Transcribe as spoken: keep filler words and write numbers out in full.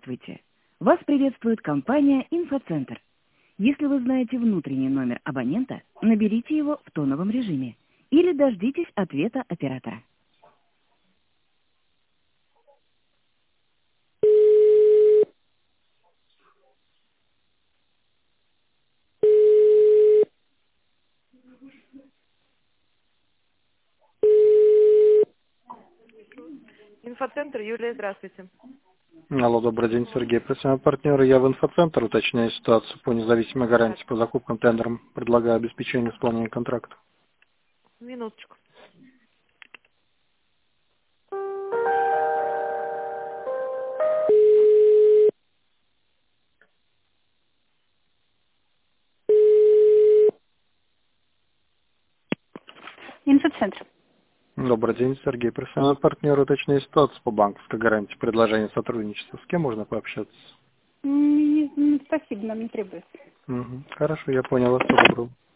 Здравствуйте! Вас приветствует компания «Инфоцентр». Если вы знаете внутренний номер абонента, наберите его в тоновом режиме или дождитесь ответа оператора. Инфоцентр, Юлия, здравствуйте. Алло, добрый день, Сергей. Просим партнеры, я в инфоцентр, уточняю ситуацию по независимой гарантии по закупкам тендерам, предлагаю обеспечение исполнения контракта. Минуточку. Инфоцентр. Добрый день, Сергей. Просим партнеры, уточняю ситуацию по банковской гарантии, предложение сотрудничества. С кем можно пообщаться? Не- не- спасибо, нам не требуется. Угу. Хорошо, я понял вас. Всего доброго.